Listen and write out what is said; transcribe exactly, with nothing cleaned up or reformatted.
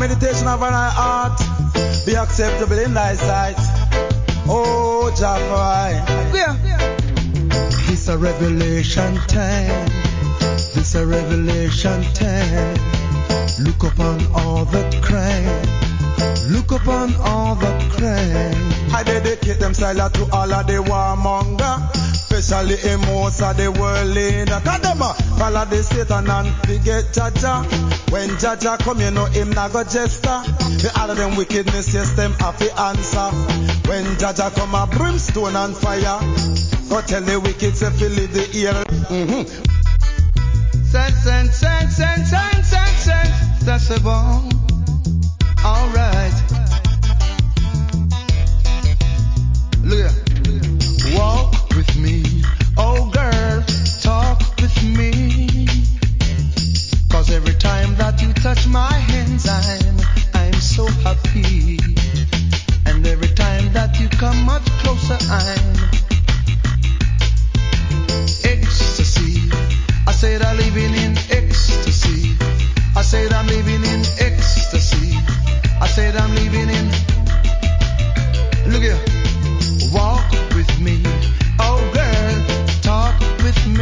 meditation of our heart be acceptable in thy sight. Oh, Jah, yeah. This a revelation time. This a revelation time. Look upon all the crime. Look upon all the crime. I dedicate them silent to all of the warmonger, especially in most of the world leader. Cause them a follow the Satan and forget Jaja. When Jaja come, you know him not go jester. The all of them wickedness, yes, them have to answer. When Jaja come, a brimstone and fire. Go tell the wicked to fill the ear. Mm-hmm. Send, send, send, send, send.